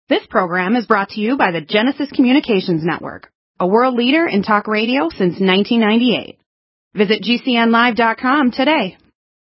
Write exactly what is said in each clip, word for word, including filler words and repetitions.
This program is brought to you by the Genesis Communications Network, a world leader in talk radio since nineteen ninety-eight. Visit G C N live dot com today.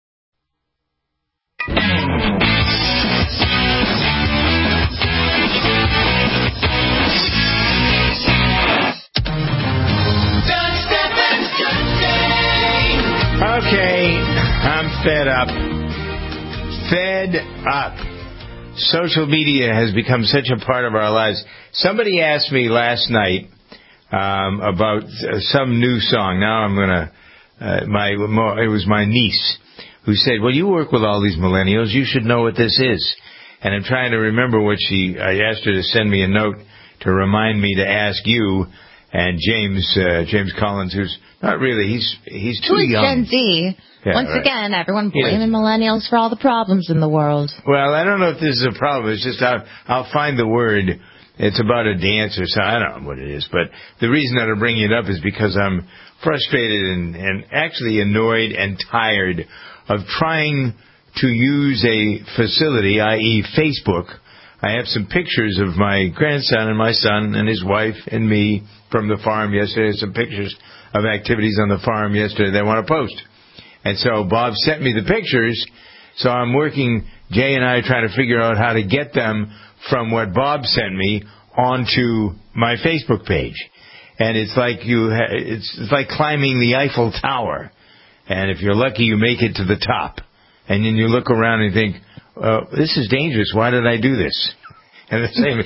Okay, I'm fed up. Fed up. Social media has become such a part of our lives. Somebody asked me last night um, about uh, some new song. Now I'm going to, uh, my it was my niece who said, well, you work with all these millennials. You should know what this is. And I'm trying to remember what she, I asked her to send me a note to remind me to ask you and James, uh, James Collins, who's not really, he's, he's too Who's young. Gen Z. Yeah, Once right. again, everyone blaming millennials for all the problems in the world. Well, I don't know if this is a problem. It's just I'll, I'll find the word. It's about a dance or something. I don't know what it is. But the reason that I'm bringing it up is because I'm frustrated and, and actually annoyed and tired of trying to use a facility, that is. Facebook. I have some pictures of my grandson and my son and his wife and me from the farm yesterday. Some pictures of activities on the farm yesterday they want to post. And so Bob sent me the pictures, so I'm working, Jay and I are trying to figure out how to get them from what Bob sent me onto my Facebook page. And it's like you, ha- it's, it's like climbing the Eiffel Tower. And if you're lucky, you make it to the top. And then you look around and think, uh, this is dangerous. Why did I do this? And the same,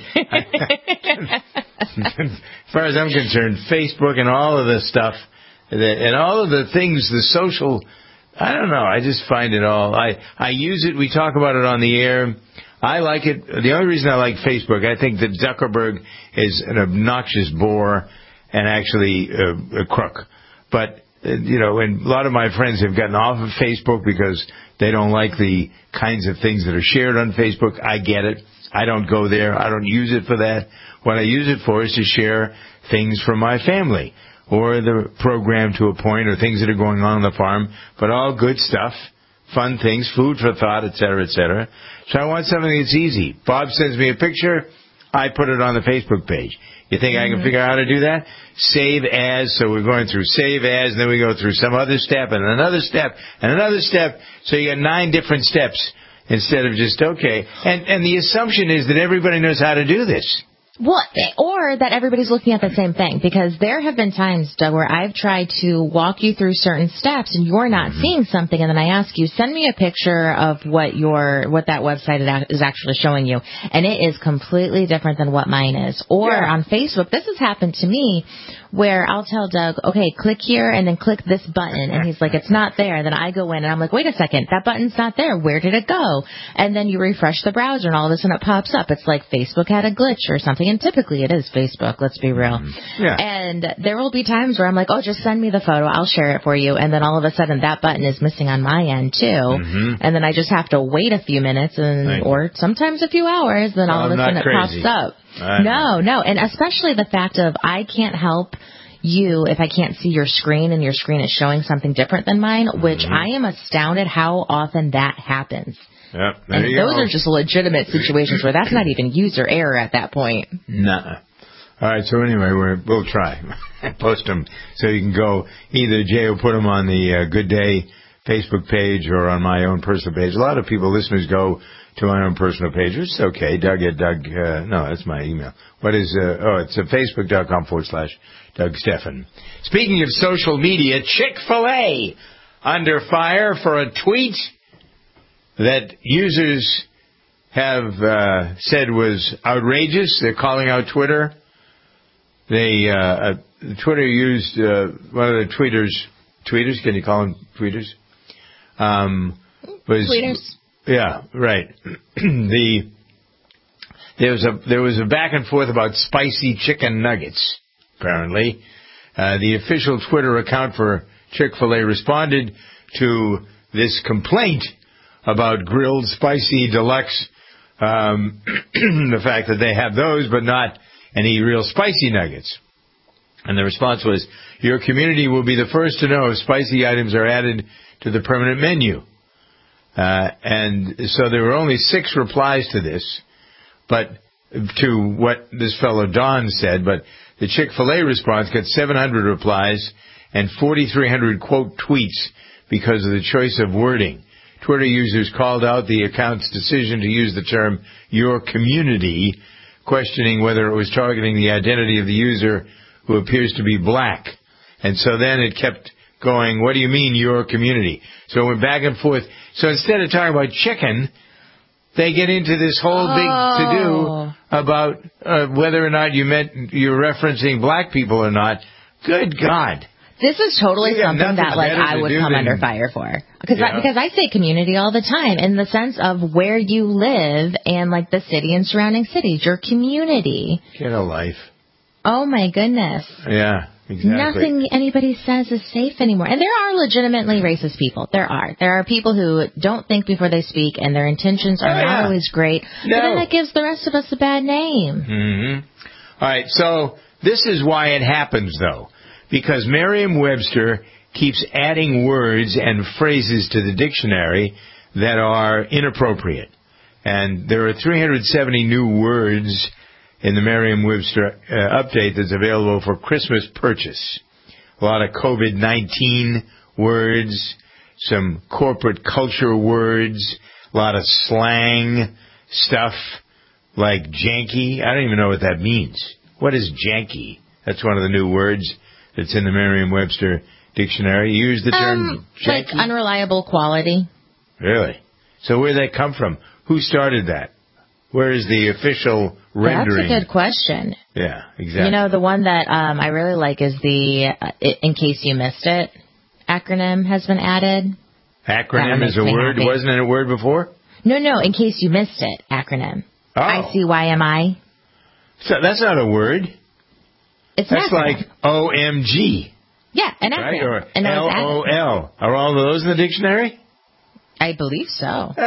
as far as I'm concerned, Facebook and all of this stuff, and all of the things, the social, I don't know, I just find it all, I, I use it, we talk about it on the air, I like it, the only reason I like Facebook, I think that Zuckerberg is an obnoxious bore and actually a, a crook, but, uh, you know, and a lot of my friends have gotten off of Facebook because they don't like the kinds of things that are shared on Facebook. I get it, I don't go there, I don't use it for that, what I use it for is to share things from my family, or the program to a point, or things that are going on on the farm, but all good stuff, fun things, food for thought, et cetera, et cetera. So I want something that's easy. Bob sends me a picture, I put it on the Facebook page. You think mm-hmm. I can figure out how to do that? Save as, so we're going through save as, and then we go through some other step, and another step, and another step, so you got nine different steps instead of just, okay. And, and the assumption is that everybody knows how to do this. Well, or that everybody's looking at the same thing, because there have been times, Doug, where I've tried to walk you through certain steps and you're not mm-hmm. seeing something, and then I ask you, send me a picture of what your what that website is actually showing you, and it is completely different than what mine is. Or yeah. on Facebook, this has happened to me, where I'll tell Doug, okay, click here and then click this button, and he's like, it's not there. Then I go in and I'm like, wait a second, that button's not there. Where did it go? And then you refresh the browser and all of a sudden it pops up. It's like Facebook had a glitch or something, and typically it is Facebook, let's be real. Yeah. And there will be times where I'm like, oh, just send me the photo, I'll share it for you, and then all of a sudden that button is missing on my end too, mm-hmm. and then I just have to wait a few minutes and or sometimes a few hours, then well, all of a sudden it crazy. pops up. No, no, and especially the fact of I can't help you if I can't see your screen and your screen is showing something different than mine, which mm-hmm. I am astounded how often that happens. Yep, and those go. are just legitimate situations where that's not even user error at that point. Nah. All right, so anyway, we're, we'll try. Post them so you can go. Either Jay will put them on the uh, Good Day Facebook page or on my own personal page. A lot of people, listeners, go to my own personal page. It's okay. Doug at Doug, uh, no, that's my email. What is, uh, oh, it's uh, facebook.com forward slash Doug Stephan. Speaking of social media, Chick-fil-A under fire for a tweet that users have uh, said was outrageous. They're calling out Twitter. They, uh, uh, Twitter used, uh, one of the tweeters, tweeters, can you call them tweeters? Um, was, tweeters. Yeah, right. the there was a there was a back and forth about spicy chicken nuggets. Apparently, uh, the official Twitter account for Chick-fil-A responded to this complaint about grilled spicy deluxe. Um, the fact that they have those, but not any real spicy nuggets. And the response was, "Your community will be the first to know if spicy items are added to the permanent menu." Uh, and so there were only six replies to this, but to what this fellow Don said, but the Chick-fil-A response got seven hundred replies and forty-three hundred quote tweets because of the choice of wording. Twitter users called out the account's decision to use the term "your community," questioning whether it was targeting the identity of the user who appears to be black. And so then it kept going, what do you mean, your community? So it went back and forth. So instead of talking about chicken, they get into this whole big Oh. to-do about uh, whether or not you meant you're referencing black people or not. Good God. This is totally You got something nothing that, like, better I to would do come than- under fire for. Because Yeah. I, because I say community all the time in the sense of where you live and, like, the city and surrounding cities. Your community. Get a life. Oh, my goodness. Yeah, exactly. Nothing anybody says is safe anymore. And there are legitimately racist people. There are. There are people who don't think before they speak, and their intentions are Oh, yeah. not always great. No. But then that gives the rest of us a bad name. Mm-hmm. All right, so this is why it happens, though. Because Merriam-Webster keeps adding words and phrases to the dictionary that are inappropriate. And there are three hundred seventy new words in the Merriam-Webster uh, update that's available for Christmas purchase. A lot of COVID nineteen words, some corporate culture words, a lot of slang stuff like janky. I don't even know what that means. What is janky? That's one of the new words that's in the Merriam-Webster dictionary. You use the term Um, janky? like unreliable quality. Really? So where did that come from? Who started that? Where is the official rendering? That's a good question. Yeah, exactly. You know, the one that um, I really like is the uh, I- In Case You Missed It acronym has been added. Acronym That is a makes me word. happy. Wasn't it a word before? No, no, In Case You Missed It acronym. Oh. I C Y M I. So that's not a word. It's an That's acronym. like O M G, Yeah, an right? acronym. Or And that L was O added. L. Are all of those in the dictionary? I believe so.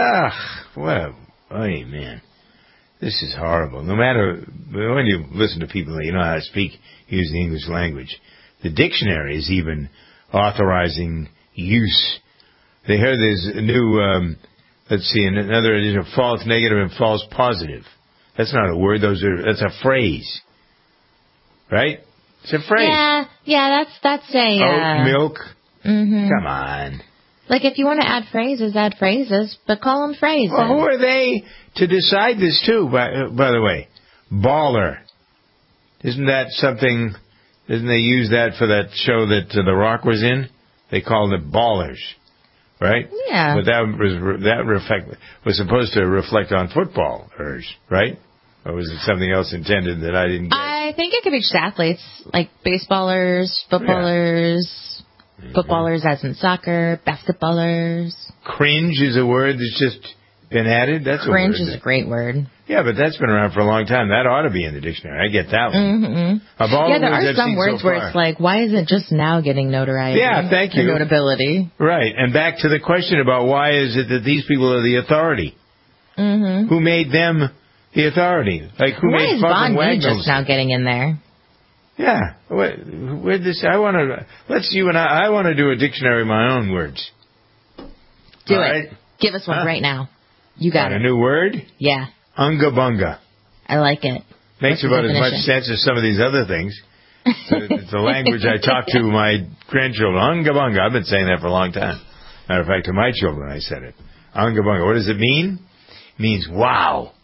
Ah, well, oh man. This is horrible. No matter, when you listen to people that you know how to speak, use the English language, the dictionary is even authorizing use. They heard there's a new, um, let's see, another edition of false negative and false positive. That's not a word. Those are, that's a phrase. Right? It's a phrase. Yeah, yeah, that's that's a Oat uh, milk. mhm. Come on. Like if you want to add phrases, add phrases, but call them phrases. Well, who are they to decide this too, by, uh, by the way? Baller. Isn't that something, didn't they use that for that show that uh, The Rock was in? They called it Ballers, right? Yeah. But that was, that reflect, was supposed to reflect on footballers, right? Or was it something else intended that I didn't get? I think it could be just athletes, like baseballers, footballers, footballers as in soccer, basketballers. Cringe is a word that's just been added. That's Cringe a word. is a great word. Yeah, but that's been around for a long time. That ought to be in the dictionary. I get that one. Mm-hmm. Of all Yeah, the there words are I've some seen words so where far. it's like, why is it just now getting notoriety? Yeah, thank you. And notability. Right, and back to the question about why is it that these people are the authority? Mm-hmm. Who made them the authority? Like who Why made is fucking Von Me Wagnalls? just now getting in there? Yeah, where, where this? I want to. Let's you and I. I want to do a dictionary of my own words. Do All it. right? Give us one Huh? right now. You got Got it. a new word? Yeah, Unga bunga. I like it. Makes What's the about as much definition? sense as some of these other things. It's the language I talk to my grandchildren. Unga bunga. I've been saying that for a long time. Matter of fact, to my children, I said it. Unga bunga. What does it mean? It means wow.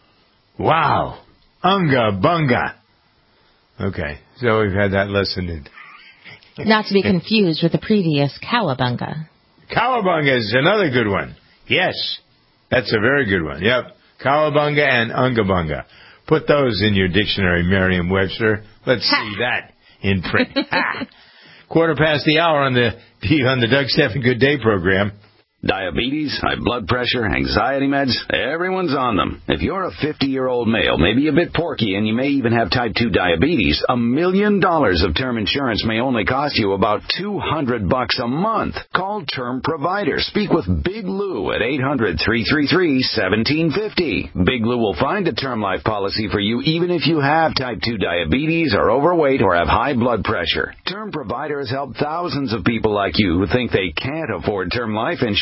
Wow. Unga bunga. Okay, so we've had that lesson. In. Not to be confused with the previous cowabunga. Cowabunga is another good one. Yes, that's a very good one. Yep. Cowabunga and Ungabunga. Put those in your dictionary, Merriam-Webster. Let's see that in print. Ha! Quarter past the hour on the on the Doug Stephan Good Day program. Diabetes, high blood pressure, anxiety meds, everyone's on them. If you're a fifty-year-old male, maybe a bit porky, and you may even have type two diabetes, a million dollars of term insurance may only cost you about two hundred bucks a month. Call Term Provider. Speak with Big Lou at eight hundred, three three three, one seven five zero. Big Lou will find a term life policy for you even if you have type two diabetes, are overweight, or have high blood pressure. Term Provider has helped thousands of people like you who think they can't afford term life insurance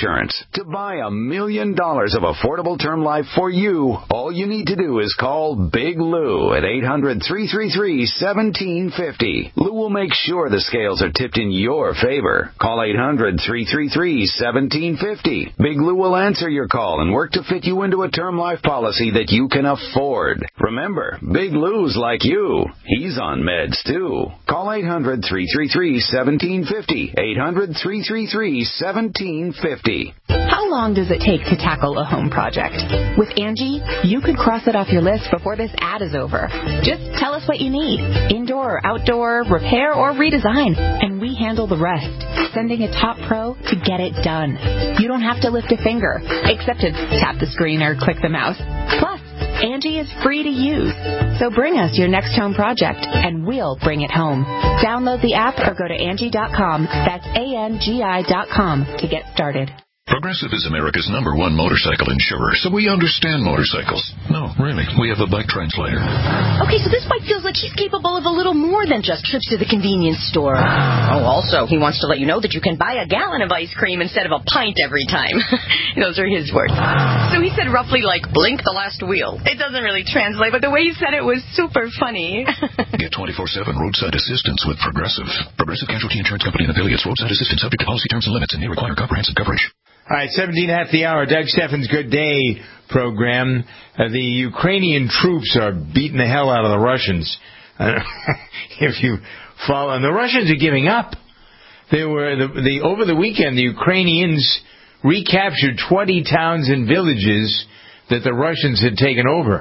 insurance. To buy a million dollars of affordable term life for you, all you need to do is call Big Lou at eight hundred, three three three, one seven five zero. Lou will make sure the scales are tipped in your favor. Call eight hundred, three three three, one seven five zero. Big Lou will answer your call and work to fit you into a term life policy that you can afford. Remember, Big Lou's like you. He's on meds, too. Call eight hundred, three three three, one seven five zero. eight hundred, three three three, one seven five zero. How long does it take to tackle a home project? With Angie, you could cross it off your list before this ad is over. Just tell us what you need. Indoor or outdoor, repair or redesign. And we handle the rest, sending a top pro to get it done. You don't have to lift a finger, except to tap the screen or click the mouse. Plus, Angie is free to use. So bring us your next home project, and we'll bring it home. Download the app or go to Angie dot com. That's A N G I dot com to get started. Progressive is America's number one motorcycle insurer, so we understand motorcycles. No, really, we have a bike translator. Okay, so this bike feels like he's capable of a little more than just trips to the convenience store. Oh, also, he wants to let you know that you can buy a gallon of ice cream instead of a pint every time. Those are his words. So he said roughly like, blink the last wheel. It doesn't really translate, but the way he said it was super funny. Get twenty-four seven roadside assistance with Progressive. Progressive Casualty Insurance Company and affiliates. Roadside assistance subject to policy terms and limits and may require comprehensive coverage. All right, seventeen after the hour, Doug Steffens' Good Day program. Uh, the Ukrainian troops are beating the hell out of the Russians. Uh, if you follow, and the Russians are giving up. They were the, the over the weekend. The Ukrainians recaptured twenty towns and villages that the Russians had taken over,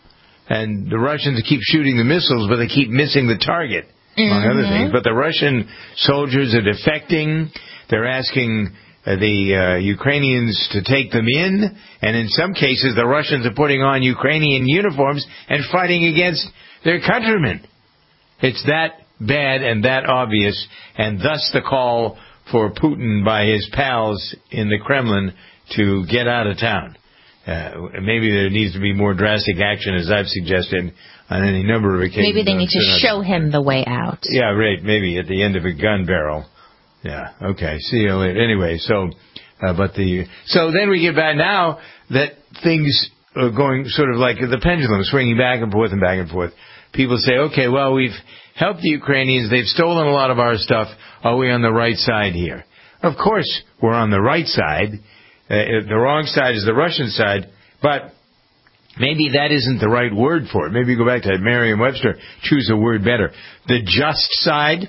and the Russians keep shooting the missiles, but they keep missing the target, among mm-hmm. other things. But the Russian soldiers are defecting. They're asking Uh, the uh, Ukrainians to take them in, and in some cases the Russians are putting on Ukrainian uniforms and fighting against their countrymen. It's that bad and that obvious, and thus the call for Putin by his pals in the Kremlin to get out of town. Uh, maybe there needs to be more drastic action, as I've suggested on any number of occasions. Maybe they need to show him the way out. Yeah, right, maybe at the end of a gun barrel. Yeah, okay, see you later. Anyway, so, uh, but the, so then we get back now that things are going sort of like the pendulum, swinging back and forth and back and forth. People say, okay, well, we've helped the Ukrainians, they've stolen a lot of our stuff, are we on the right side here? Of course, we're on the right side. Uh, the wrong side is the Russian side, but maybe that isn't the right word for it. Maybe you go back to Merriam-Webster, choose a word better. The just side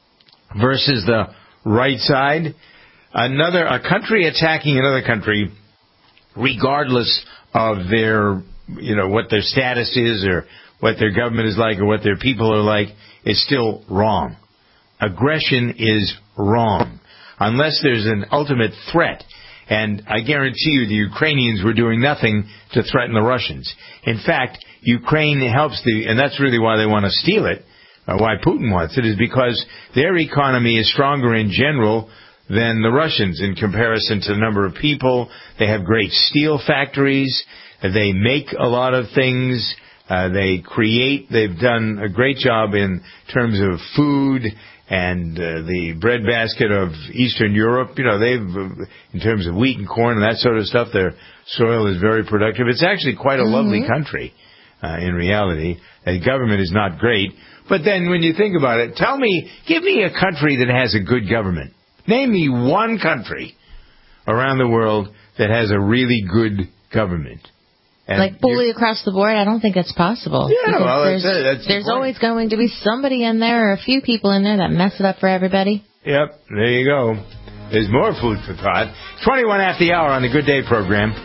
versus the right side. Another, a country attacking another country, regardless of their, you know, what their status is or what their government is like or what their people are like, is still wrong. Aggression is wrong. Unless there's an ultimate threat. And I guarantee you the Ukrainians were doing nothing to threaten the Russians. In fact, Ukraine helps the, and that's really why they want to steal it, Uh, why Putin wants it, is because their economy is stronger in general than the Russians in comparison to the number of people. They have great steel factories. They make a lot of things. Uh, they create. They've done a great job in terms of food and uh, the breadbasket of Eastern Europe. You know, they've, uh, in terms of wheat and corn and that sort of stuff, their soil is very productive. It's actually quite a mm-hmm. lovely country uh, in reality. The government is not great. But then when you think about it, tell me, give me a country that has a good government. Name me one country around the world that has a really good government. And like fully across the board, I don't think that's possible. Yeah, well, there's, that's, that's there's the always going to be somebody in there or a few people in there that mess it up for everybody. Yep, there you go. There's more food for thought. twenty-one after the hour on the Good Day program.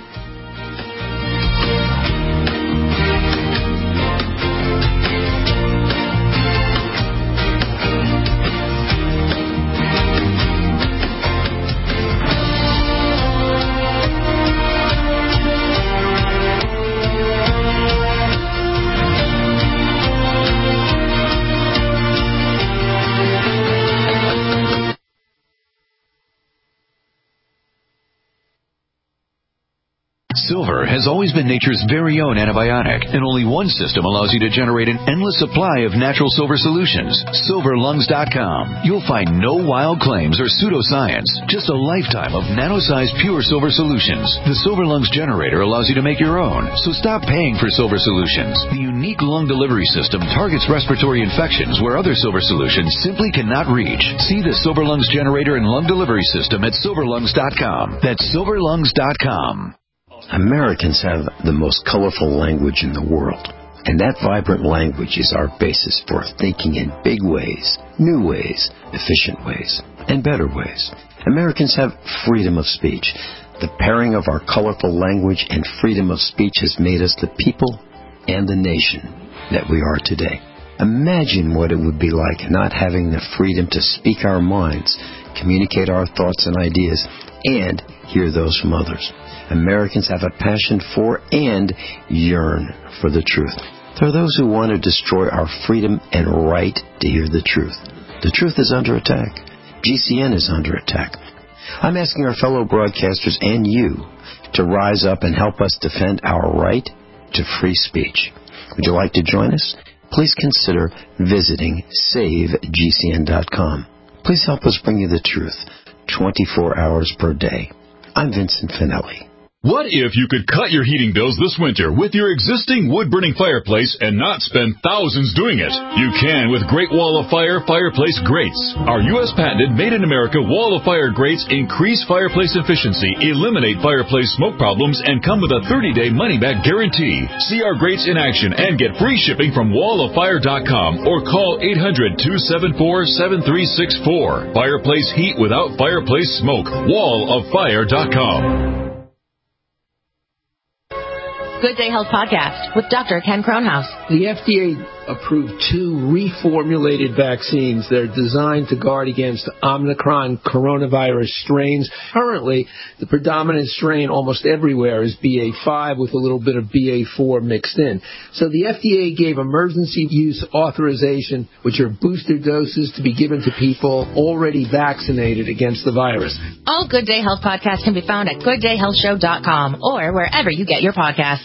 Silver has always been nature's very own antibiotic, and only one system allows you to generate an endless supply of natural silver solutions. silver lungs dot com. You'll find no wild claims or pseudoscience, just a lifetime of nano-sized pure silver solutions. The Silver Lungs generator allows you to make your own, so stop paying for silver solutions. The unique lung delivery system targets respiratory infections where other silver solutions simply cannot reach. See the Silver Lungs generator and lung delivery system at silver lungs dot com. That's silver lungs dot com. Americans have the most colorful language in the world, and that vibrant language is our basis for thinking in big ways, new ways, efficient ways, and better ways. Americans have freedom of speech. The pairing of our colorful language and freedom of speech has made us the people and the nation that we are today. Imagine what it would be like not having the freedom to speak our minds, communicate our thoughts and ideas, and hear those from others. Americans have a passion for and yearn for the truth. There are those who want to destroy our freedom and right to hear the truth. The truth is under attack. G C N is under attack. I'm asking our fellow broadcasters and you to rise up and help us defend our right to free speech. Would you like to join us? Please consider visiting save G C N dot com. Please help us bring you the truth twenty-four hours per day. I'm Vincent Finelli. What if you could cut your heating bills this winter with your existing wood-burning fireplace and not spend thousands doing it? You can with Great Wall of Fire Fireplace Grates. Our U S patented made-in-America Wall of Fire grates increase fireplace efficiency, eliminate fireplace smoke problems, and come with a thirty-day money-back guarantee. See our grates in action and get free shipping from wall of fire dot com or call eight hundred, two seven four, seven three six four. Fireplace heat without fireplace smoke. wall of fire dot com. Good Day Health Podcast with Doctor Ken Kronhaus. The F D A approved two reformulated vaccines. They're designed to guard against Omicron coronavirus strains. Currently, the predominant strain almost everywhere is B A five with a little bit of B A four mixed in. So the F D A gave emergency use authorization, which are booster doses to be given to people already vaccinated against the virus. All Good Day Health podcasts can be found at good day health show dot com or wherever you get your podcasts.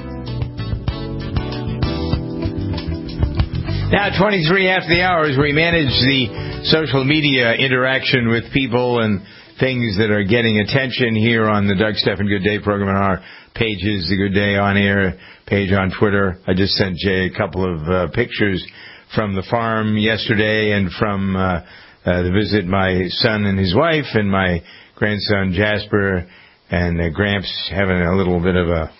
Now, twenty-three after the hours, we manage the social media interaction with people and things that are getting attention here on the Doug Stephan Good Day program on our pages, the Good Day On Air page on Twitter. I just sent Jay a couple of uh, pictures from the farm yesterday and from uh, uh, the visit my son and his wife and my grandson Jasper and uh, Gramps having a little bit of a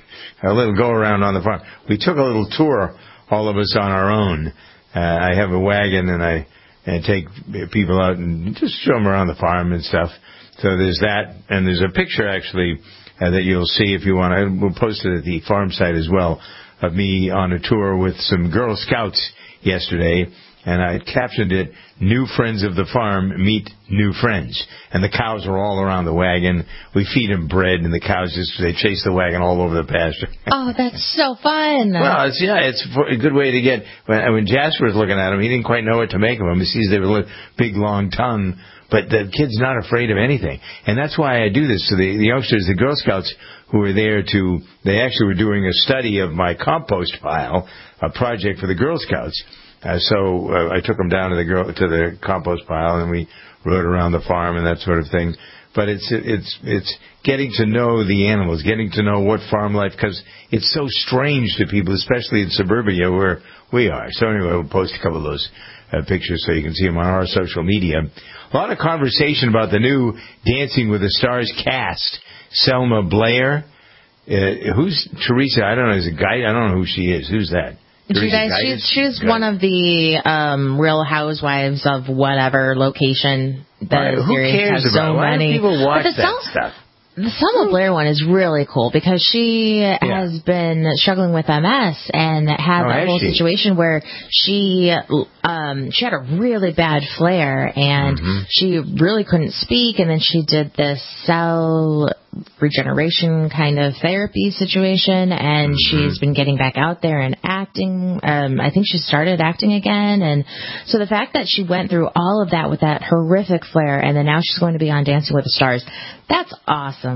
a little go around on the farm. We took a little tour, all of us on our own. Uh, I have a wagon and I and take people out and just show them around the farm and stuff. So there's that, and there's a picture actually uh, that you'll see if you want. I, we'll post it at the farm site as well of me on a tour with some Girl Scouts yesterday. And I captioned it, "New friends of the farm meet new friends." And the cows are all around the wagon. We feed them bread, and the cows just, they chase the wagon all over the pasture. Oh, that's so fun. Well, it's, yeah, it's a good way to get, when, when Jasper was looking at them, he didn't quite know what to make of them. He sees they have a big, long tongue, but the kid's not afraid of anything. And that's why I do this. So the, the youngsters, the Girl Scouts who were there to, they actually were doing a study of my compost pile, a project for the Girl Scouts. Uh, so uh, I took them down to the girl, to the compost pile, and we rode around the farm and that sort of thing. But it's it's it's getting to know the animals, getting to know what farm life, because it's so strange to people, especially in suburbia where we are. So anyway, we'll post a couple of those uh, pictures so you can see them on our social media. A lot of conversation about the new Dancing with the Stars cast. Selma Blair, uh, who's Teresa? I don't know. Is a guy? I don't know who she is. Who's that? She does, she's she's one of the um, Real Housewives of whatever location. The right, who series cares has about so Why many. do people watch that Sel- stuff? The Selma Blair one is really cool because she yeah. has been struggling with M S and had oh, that whole she? situation where she um, she had a really bad flare and mm-hmm. she really couldn't speak, and then she did this cell regeneration kind of therapy situation, and mm-hmm. she's been getting back out there and acting. Um, I think she started acting again, and so the fact that she went through all of that with that horrific flare, and then now she's going to be on Dancing with the Stars, that's awesome.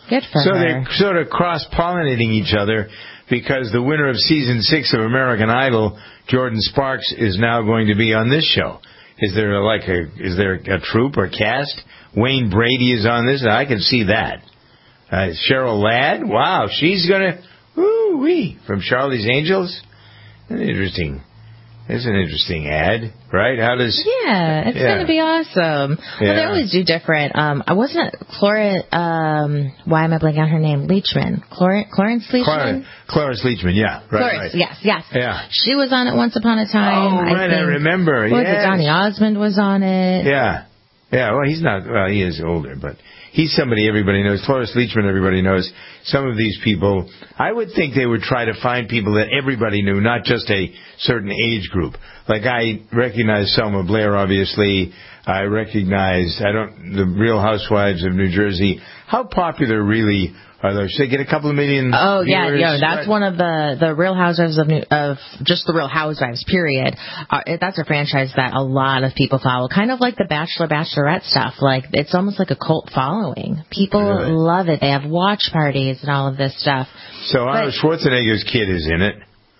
Good for so her. they're sort of cross-pollinating each other because the winner of season six of American Idol, Jordan Sparks, is now going to be on this show. Is there a, like a is there a troupe or cast? Wayne Brady is on this. I can see that. Uh, Cheryl Ladd, wow, she's gonna woo wee from Charlie's Angels. Interesting. It's an interesting ad, right? How does? Yeah, it's yeah. going to be awesome. Yeah. Well, they always do different. Um, I wasn't Clora. Um, why am I blanking on her name? Leachman. Clor- Clarence Leachman. Clor- Clarence Leachman. Yeah, right. Clarence, right. Yes, yes. Yeah. She was on it once upon a time. Oh, right. I, think, I remember. What was yes. it? Donny Osmond was on it. Yeah. Yeah. Well, he's not. Well, he is older, but he's somebody everybody knows. Cloris Leachman, everybody knows. Some of these people, I would think they would try to find people that everybody knew, not just a certain age group. Like I recognize Selma Blair, obviously. I recognize, I don't, the Real Housewives of New Jersey. How popular really are those? Should they get a couple of million Oh, yeah, viewers? yeah. That's one of the, the Real Housewives of, New, of just the Real Housewives, period. Uh, it, that's a franchise that a lot of people follow. Kind of like the Bachelor, Bachelorette stuff. Like, it's almost like a cult following. People Really? love it. They have watch parties and all of this stuff. So Arnold Schwarzenegger's kid is in it.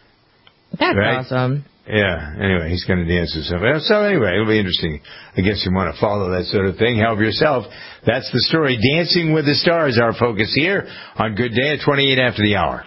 That's right? awesome. Yeah, anyway, he's going to dance with somebody. So anyway, it'll be interesting. I guess you want to follow that sort of thing. Help yourself. That's the story. Dancing with the Stars, our focus here on Good Day at twenty-eight after the hour.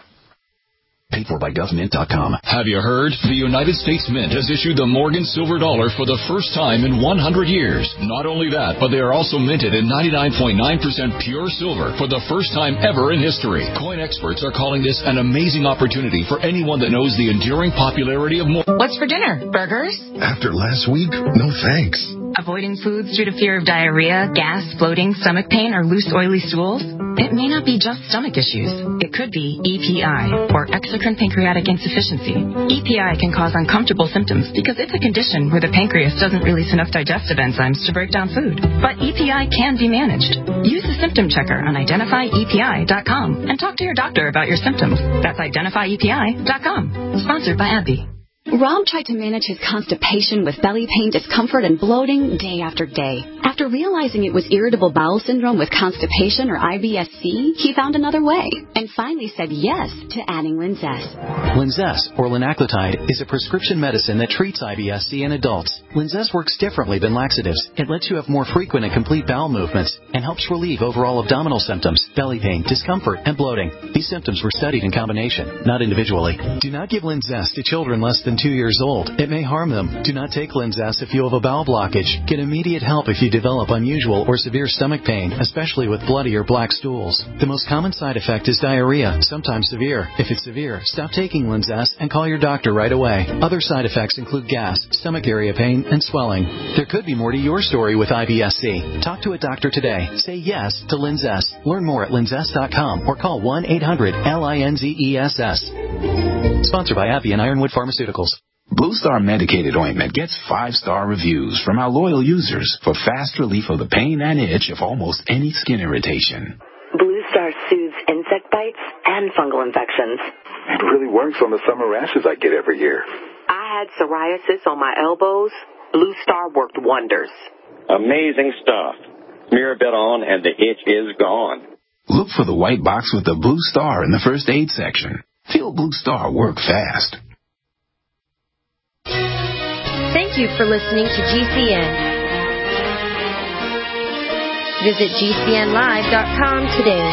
Paid for by gov mint dot com. Have you heard? The United States Mint has issued the Morgan Silver Dollar for the first time in one hundred years. Not only that, but they are also minted in ninety-nine point nine percent pure silver for the first time ever in history. Coin experts are calling this an amazing opportunity for anyone that knows the enduring popularity of Morgan. What's for dinner? Burgers? After last week, no thanks. Avoiding foods due to fear of diarrhea, gas, bloating, stomach pain, or loose, oily stools? It may not be just stomach issues. It could be E P I, or exocrine pancreatic insufficiency. E P I can cause uncomfortable symptoms because it's a condition where the pancreas doesn't release enough digestive enzymes to break down food. But E P I can be managed. Use the symptom checker on identify E P I dot com and talk to your doctor about your symptoms. That's identify E P I dot com. Sponsored by AbbVie. Rob tried to manage his constipation with belly pain, discomfort, and bloating day after day. After realizing it was irritable bowel syndrome with constipation or I B S C, he found another way and finally said yes to adding Linzess. Linzess, or linaclotide, is a prescription medicine that treats I B S C in adults. Linzess works differently than laxatives. It lets you have more frequent and complete bowel movements and helps relieve overall abdominal symptoms, belly pain, discomfort, and bloating. These symptoms were studied in combination, not individually. Do not give Linzess to children less than two years old. It may harm them. Do not take Linzess if you have a bowel blockage. Get immediate help if you develop unusual or severe stomach pain, especially with bloody or black stools. The most common side effect is diarrhea, sometimes severe. If it's severe, stop taking Linzess and call your doctor right away. Other side effects include gas, stomach area pain, and swelling. There could be more to your story with I B S C. Talk to a doctor today. Say yes to Linzess. Learn more at linzess dot com or call one eight hundred L I N Z E S S. Sponsored by AbbVie and Ironwood Pharmaceuticals. Blue Star Medicated Ointment gets five-star reviews from our loyal users for fast relief of the pain and itch of almost any skin irritation. Blue Star soothes insect bites and fungal infections. It really works on the summer rashes I get every year. I had psoriasis on my elbows. Blue Star worked wonders. Amazing stuff. Smear a bit on and the itch is gone. Look for the white box with the Blue Star in the first aid section. Feel Blue Star work fast. Thank you for listening to G C N. Visit G C N live dot com today.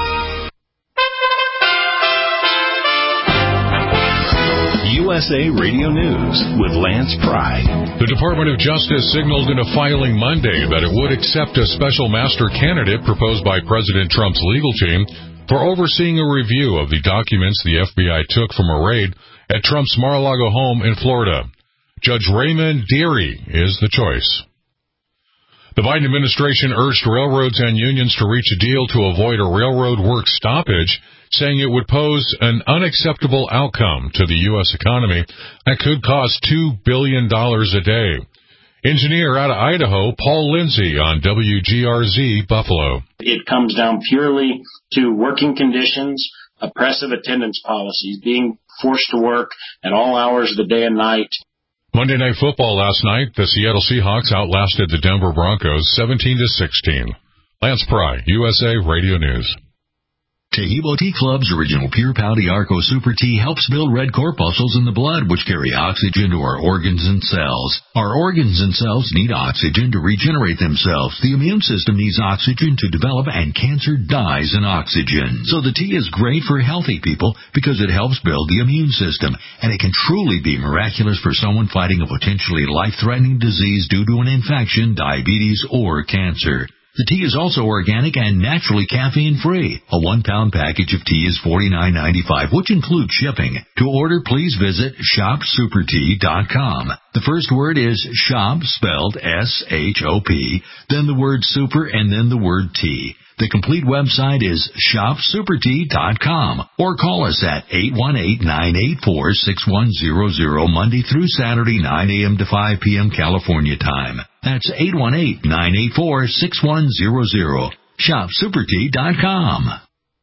U S A Radio News with Lance Pry. The Department of Justice signaled in a filing Monday that it would accept a special master candidate proposed by President Trump's legal team for overseeing a review of the documents the F B I took from a raid at Trump's Mar-a-Lago home in Florida. Judge Raymond Deary is the choice. The Biden administration urged railroads and unions to reach a deal to avoid a railroad work stoppage, saying it would pose an unacceptable outcome to the U S economy that could cost two billion dollars a day. Engineer out of Idaho, Paul Lindsay on W G R Z Buffalo. It comes down purely to working conditions, oppressive attendance policies, being forced to work at all hours of the day and night. Monday Night Football last night, the Seattle Seahawks outlasted the Denver Broncos seventeen to sixteen. Lance Pry, U S A Radio News. Tahibo Tea Club's original Pure Pouty Arco Super Tea helps build red corpuscles in the blood, which carry oxygen to our organs and cells. Our organs and cells need oxygen to regenerate themselves. The immune system needs oxygen to develop, and cancer dies in oxygen. So the tea is great for healthy people because it helps build the immune system, and it can truly be miraculous for someone fighting a potentially life-threatening disease due to an infection, diabetes, or cancer. The tea is also organic and naturally caffeine-free. A one-pound package of tea is forty-nine ninety-five, which includes shipping. To order, please visit shop super tea dot com. The first word is shop, spelled S H O P, then the word super, and then the word tea. The complete website is shop super tea dot com, or call us at eight one eight, nine eight four, six one zero zero Monday through Saturday, nine a.m. to five p.m. California time. That's eight one eight, nine eight four, six one zero zero. shop super tea dot com.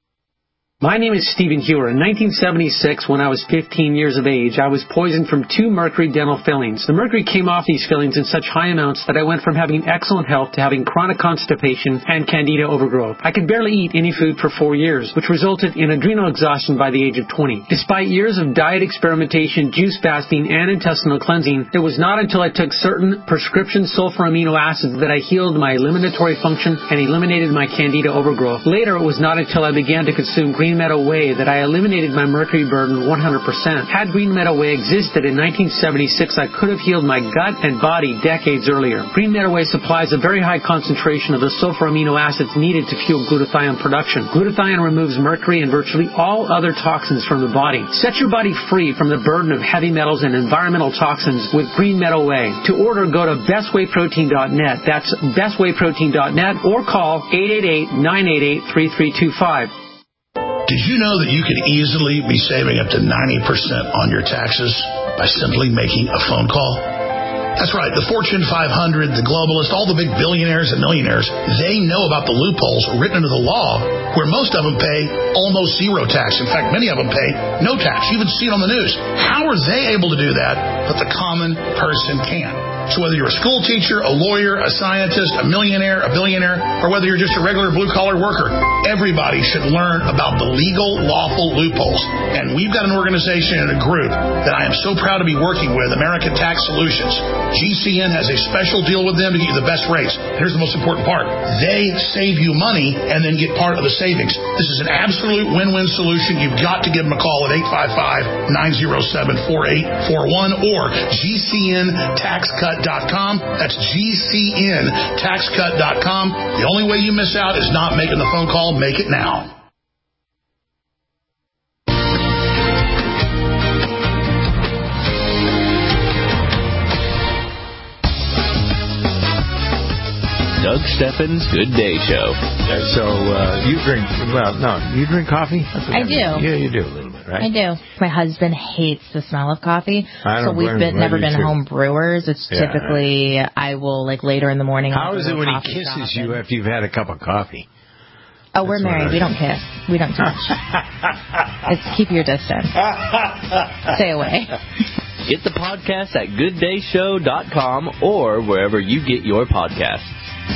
My name is Stephen Hewer. In nineteen seventy-six, when I was fifteen years of age, I was poisoned from two mercury dental fillings. The mercury came off these fillings in such high amounts that I went from having excellent health to having chronic constipation and candida overgrowth. I could barely eat any food for four years, which resulted in adrenal exhaustion by the age of twenty. Despite years of diet experimentation, juice fasting, and intestinal cleansing, it was not until I took certain prescription sulfur amino acids that I healed my eliminatory function and eliminated my candida overgrowth. Later, it was not until I began to consume Green Meadow Whey that I eliminated my mercury burden one hundred percent. Had Green Meadow Whey existed in nineteen seventy-six, I could have healed my gut and body decades earlier. Green Meadow Whey supplies a very high concentration of the sulfur amino acids needed to fuel glutathione production. Glutathione removes mercury and virtually all other toxins from the body. Set your body free from the burden of heavy metals and environmental toxins with Green Meadow Whey. To order, go to best whey protein dot net. That's best whey protein dot net, or call eight eight eight, nine eight eight, three three two five. Did you know that you could easily be saving up to ninety percent on your taxes by simply making a phone call? That's right. The Fortune five hundred, the globalists, all the big billionaires and millionaires, they know about the loopholes written into the law where most of them pay almost zero tax. In fact, many of them pay no tax. You even see it on the news. How are they able to do that, but the common person can't? So whether you're a school teacher, a lawyer, a scientist, a millionaire, a billionaire, or whether you're just a regular blue-collar worker, everybody should learn about the legal, lawful loopholes. And we've got an organization and a group that I am so proud to be working with, American Tax Solutions. G C N has a special deal with them to get you the best rates. Here's the most important part. They save you money and then get part of the savings. This is an absolute win-win solution. You've got to give them a call at eight five five, nine zero seven, four eight four one or G C N tax cut dot com. That's G C N tax cut dot com. The only way you miss out is not making the phone call. Make it now. Doug Steffens Good Day Show. So uh, you drink, well, no, you drink coffee? I do. Yeah, you do a little bit, right? I do. My husband hates the smell of coffee, I don't so we've been, never been too. home brewers. It's yeah, typically, right. I will, like, later in the morning. How is it when he kisses you after you've had a cup of coffee? Oh, That's we're married. We don't kiss. We don't touch. It's keep your distance. Stay away. Get the podcast at good day show dot com or wherever you get your podcasts.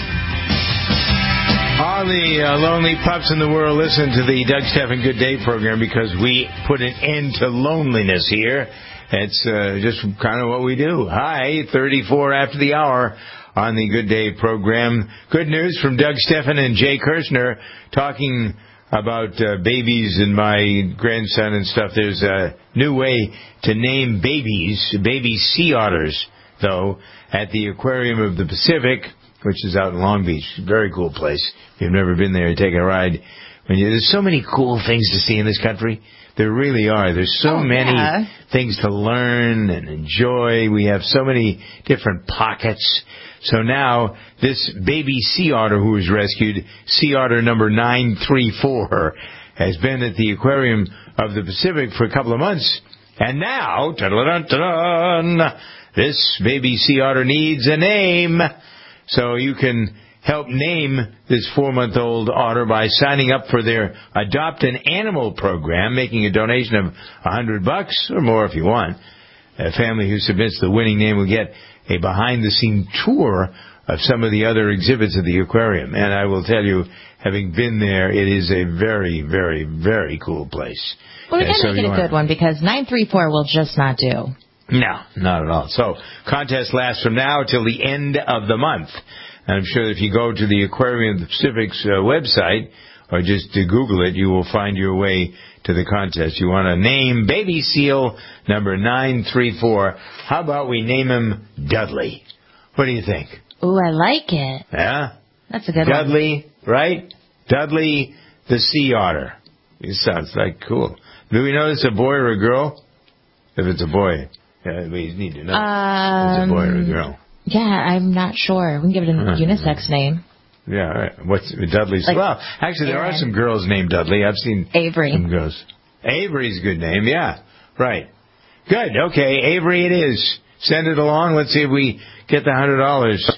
All the uh, lonely pups in the world listen to the Doug Stephan Good Day program because we put an end to loneliness here. It's uh, just kind of what we do. Hi, thirty-four after the hour on the Good Day program. Good news from Doug Stephan and Jay Kirshner talking about uh, babies and my grandson and stuff. There's a new way to name babies, baby sea otters, though, at the Aquarium of the Pacific, which is out in Long Beach. Very cool place. If you've never been there, take a ride. When you, there's so many cool things to see in this country. There really are. There's so oh, many yeah. things to learn and enjoy. We have so many different pockets. So now, this baby sea otter who was rescued, sea otter number nine three four, has been at the Aquarium of the Pacific for a couple of months. And now, ta-da-da-da-da, this baby sea otter needs a name. So you can help name this four-month-old otter by signing up for their Adopt an Animal program, making a donation of a hundred bucks or more if you want. A family who submits the winning name will get a behind-the-scene tour of some of the other exhibits at the aquarium. And I will tell you, having been there, it is a very, very, very cool place. Well, we And got to so make it you a wanna- good one because nine three four will just not do. No, not at all. So, contest lasts from now till the end of the month. And I'm sure if you go to the Aquarium of the Pacific's uh, website, or just to Google it, you will find your way to the contest. You want to name baby seal number nine three four. How about we name him Dudley? What do you think? Ooh, I like it. Yeah? That's a good Dudley, right? Dudley the sea otter. It sounds like cool. Do we know it's a boy or a girl? If it's a boy, yeah, we need to know. Um, if it's a boy or a girl. Yeah, I'm not sure. We can give it a Uh-huh. unisex name. Yeah, all right. What's Dudley's? Like well, actually, there Aaron. are some girls named Dudley. I've seen Avery. some girls. Avery's a good name. Yeah, right. Good. Okay, Avery, it is. Send it along. Let's see if we get the hundred dollars.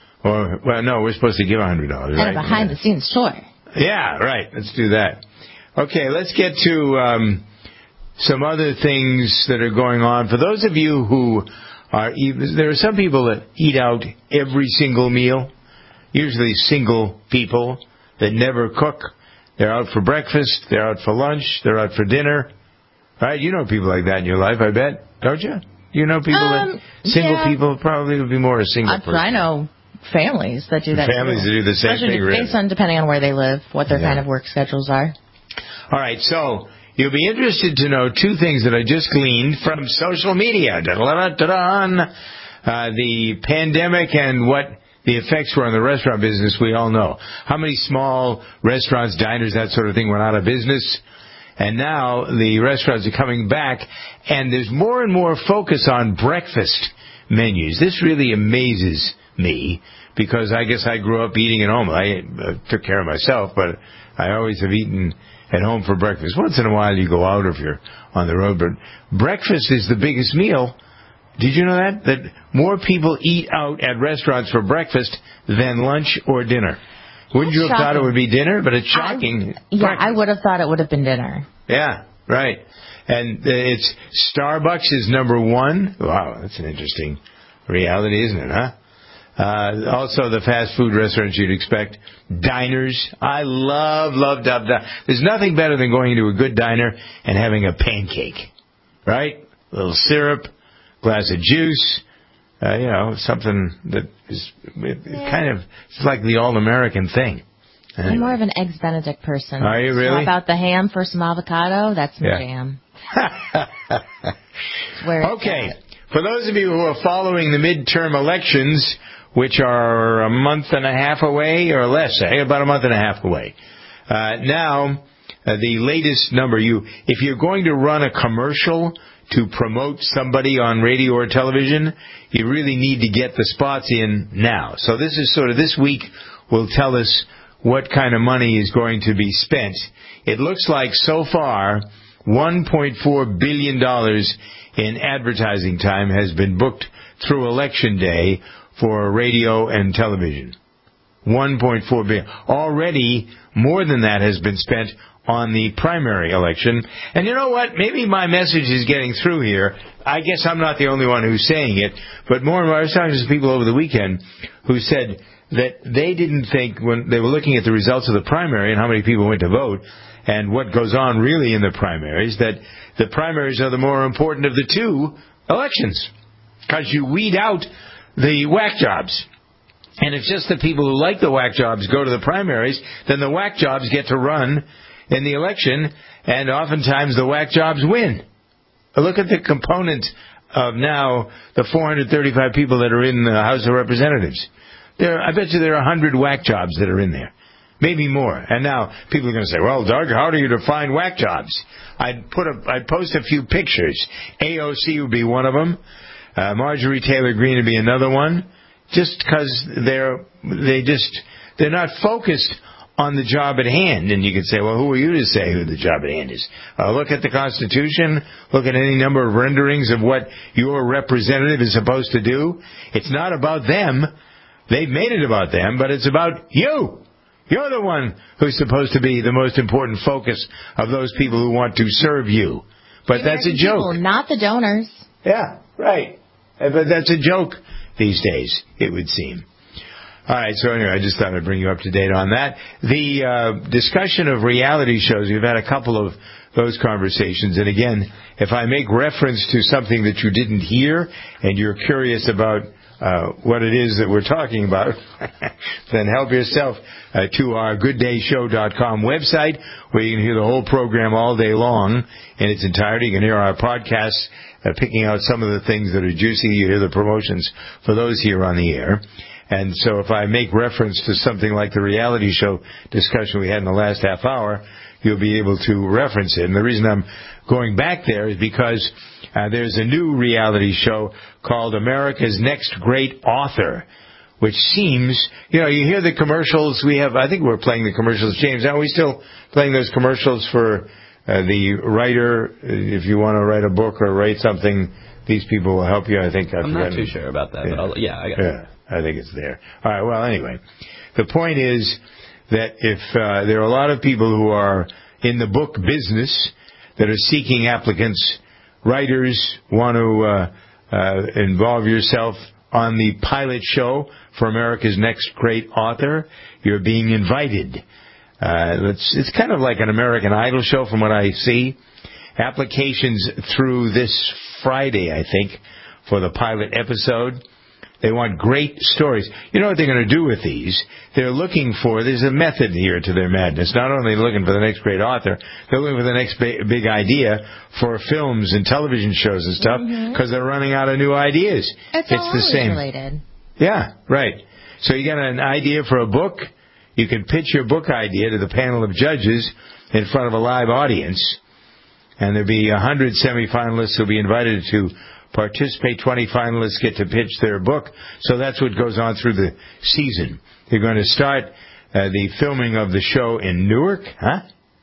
Or well, no, we're supposed to give a hundred dollars, right? And a behind-the-scenes tour. Yeah, right. Let's do that. Okay, let's get to um, some other things that are going on. For those of you who are, there are some people that eat out every single meal. Usually single people that never cook. They're out for breakfast. They're out for lunch. They're out for dinner. Right? You know people like that in your life, I bet, don't you? You know people Um, that single yeah. people probably would be more a single I, person. I know families that do that. Families too. that do the same Especially thing, really. based on depending on where they live, what their Yeah. kind of work schedules are. All right, so you'll be interested to know two things that I just gleaned from social media. Da-da-da-da-da. Uh, the pandemic and what the effects were on the restaurant business, we all know. How many small restaurants, diners, that sort of thing went out of business? And now the restaurants are coming back, and there's more and more focus on breakfast menus. This really amazes me because I guess I grew up eating at home. I uh, took care of myself, but I always have eaten at home for breakfast. Once in a while you go out if you're on the road, but breakfast is the biggest meal. Did you know that? That more people eat out at restaurants for breakfast than lunch or dinner. Wouldn't That's you have shocking. thought it would be dinner? But it's shocking. I, yeah, I would have thought it would have been dinner. Yeah, right. And uh, it's Starbucks is number one. Wow, that's an interesting reality, isn't it, huh? Uh, also, the fast food restaurants you'd expect. Diners. I love, love, love, love. There's nothing better than going to a good diner and having a pancake, right? A little syrup, glass of juice, uh, you know, something that is it, it kind of, it's like the all-American thing. Anyway. I'm more of an Eggs Benedict person. Are you really? Swap out the ham for some avocado. That's my Yeah. jam. Where it's Okay. at. For those of you who are following the midterm elections, which are a month and a half away, or less, eh? About a month and a half away. Uh, now, uh, the latest number, you, if you're going to run a commercial to promote somebody on radio or television, you really need to get the spots in now. So this is sort of, this week will tell us what kind of money is going to be spent. It looks like so far, one point four billion dollars in advertising time has been booked through Election Day for radio and television. one point four billion dollars. Already, more than that has been spent on the primary election. And you know what? Maybe my message is getting through here. I guess I'm not the only one who's saying it, but more and more, I was talking to some people over the weekend who said that they didn't think, when they were looking at the results of the primary and how many people went to vote, and what goes on really in the primaries, that the primaries are the more important of the two elections. Because you weed out the whack jobs. And if just the people who like the whack jobs go to the primaries, then the whack jobs get to run in the election, and oftentimes the whack jobs win. Look at the component of now the four hundred thirty-five people that are in the House of Representatives. There, I bet you there are one hundred whack jobs that are in there. Maybe more. And now people are going to say, well, Doug, how do you define whack jobs? I'd put a, I'd post a few pictures. A O C would be one of them. Uh, Marjorie Taylor Greene would be another one. Just because they're, they just, they're not focused on the job at hand. And you could say, well, who are you to say who the job at hand is? Uh, look at the Constitution. Look at any number of renderings of what your representative is supposed to do. It's not about them. They've made it about them, but it's about you. You're the one who's supposed to be the most important focus of those people who want to serve you. But The that's a American joke. people, not the donors. Yeah, right. Uh, But that's a joke these days, it would seem. All right, so anyway, I just thought I'd bring you up to date on that. The uh, discussion of reality shows, we've had a couple of those conversations. And again, if I make reference to something that you didn't hear and you're curious about uh, what it is that we're talking about, then help yourself uh, to our good day show dot com website, where you can hear the whole program all day long in its entirety. You can hear our podcasts, uh, picking out some of the things that are juicy. You hear the promotions for those here on the air. And so if I make reference to something like the reality show discussion we had in the last half hour, you'll be able to reference it. And the reason I'm going back there is because uh, there's a new reality show called America's Next Great Author, which seems, you know, you hear the commercials. We have, I think we're playing the commercials. James, are we still playing those commercials for uh, the writer? If you want to write a book or write something, these people will help you. I think I've I'm not too sure about that, yeah. but I'll, yeah, I got yeah. it. I think it's there. All right, well, anyway, the point is that if uh, there are a lot of people who are in the book business that are seeking applicants, writers want to uh, uh, involve yourself on the pilot show for America's Next Great Author, you're being invited. Uh, it's, it's kind of like an American Idol show from what I see. Applications through this Friday, I think, for the pilot episode. They want great stories. You know what they're going to do with these? They're looking for, there's a method here to their madness. Not only looking for the next great author, they're looking for the next big, big idea for films and television shows and stuff, because mm-hmm. they're running out of new ideas. It's, it's the same. Related. Yeah, right. So you got an idea for a book, you can pitch your book idea to the panel of judges in front of a live audience, and there'll be one hundred semifinalists who'll be invited to participate. twenty finalists get to pitch their book. So that's what goes on through the season. They're going to start uh, the filming of the show in Newark. Huh?